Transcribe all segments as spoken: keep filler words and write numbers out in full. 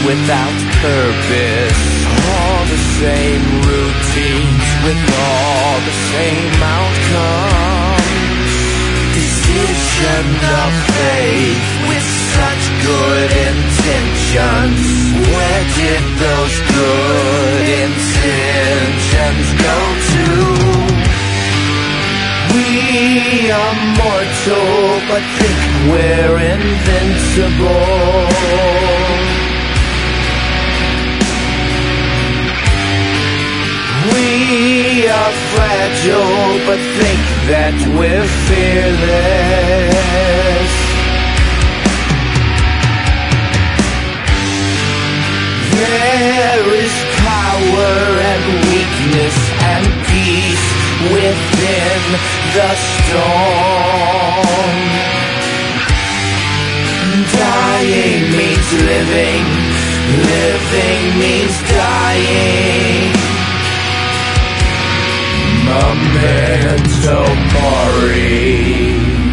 without purpose. All the same routines with all the same outcomes. Decision of faith with such good intentions. Where did those good intentions go to? We are mortal, but think we're invincible. We are fragile, but think that we're fearless. There is power and weakness and peace within the storm. Dying means living, living means dying. Memento mori.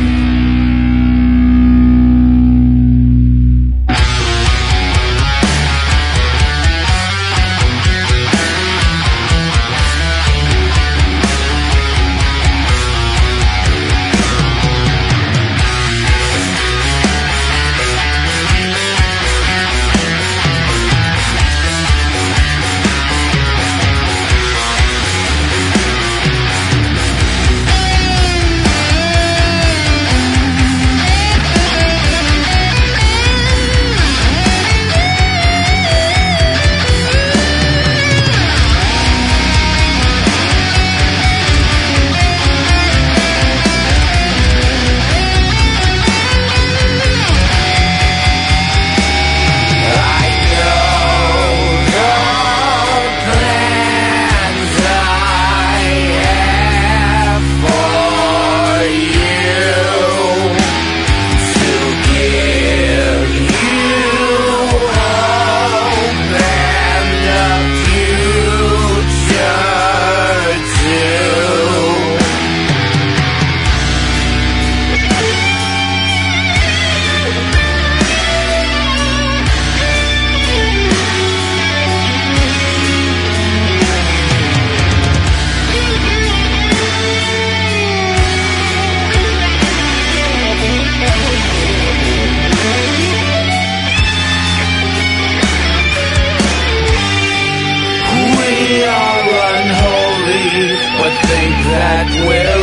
Think that we're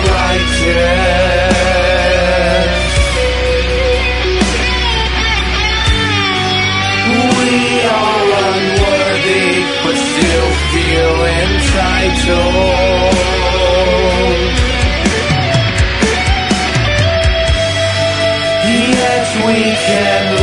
righteous. We are unworthy, but still feel entitled. Yet we can